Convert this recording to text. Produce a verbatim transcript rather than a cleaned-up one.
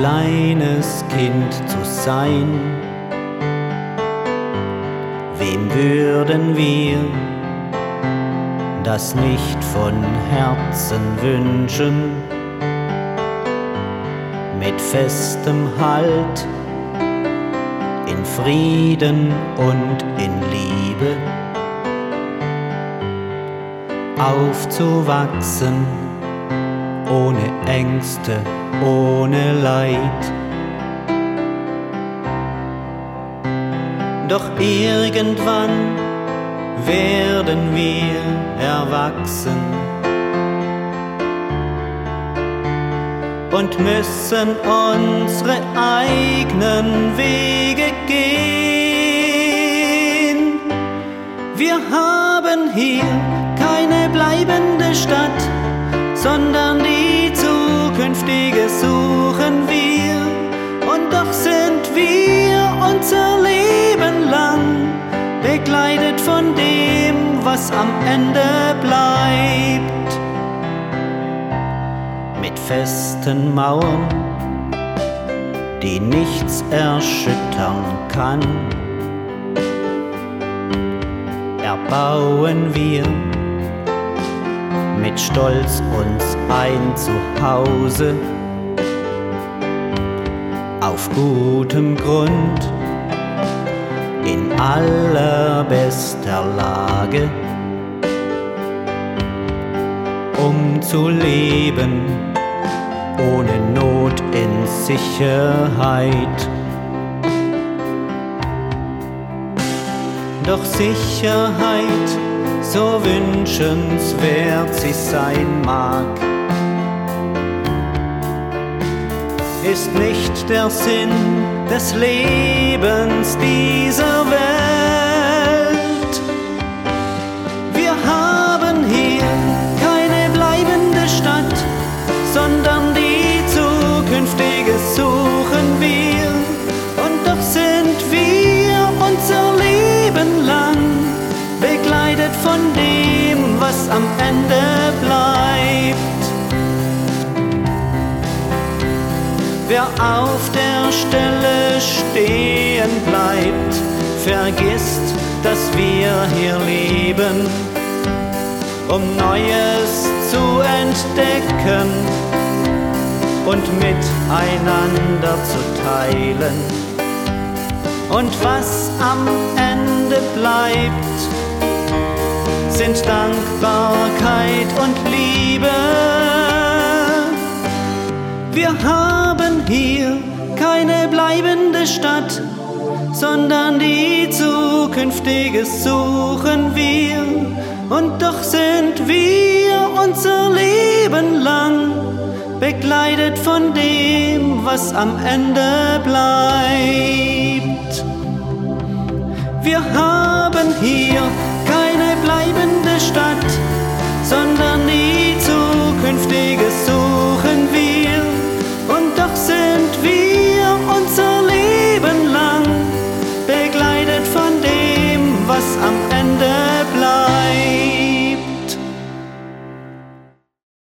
kleines Kind zu sein. Wem würden wir das nicht von Herzen wünschen? Mit festem Halt, in Frieden und in Liebe aufzuwachsen, ohne Ängste, ohne Leid. Doch irgendwann werden wir erwachsen und müssen unsere eigenen Wege gehen. Wir haben hier keine bleibende Stadt, sondern die zukünftige suchen wir. Und doch sind wir unser Leben lang begleitet von dem, was am Ende bleibt. Mit festen Mauern, die nichts erschüttern kann, erbauen wir mit Stolz uns ein Zuhause auf gutem Grund, in allerbester Lage, um zu leben ohne Not in Sicherheit. Doch Sicherheit, so wünschenswert sie sein mag, ist nicht der Sinn des Lebens dieser Welt. Wir haben hier keine bleibende Stadt, sondern die zukünftige suchen wir. Und doch sind wir unser Leben lang begleitet von dem, was am Ende bleibt. Wer auf der Stelle stehen bleibt, vergisst, dass wir hier leben, um Neues zu entdecken und miteinander zu teilen. Und was am Ende bleibt, sind Dankbarkeit und Liebe. Wir haben hier keine bleibende Stadt, sondern die zukünftige suchen wir. Und doch sind wir unser Leben lang begleitet von dem, was am Ende bleibt. Wir haben hier keine bleibende Stadt,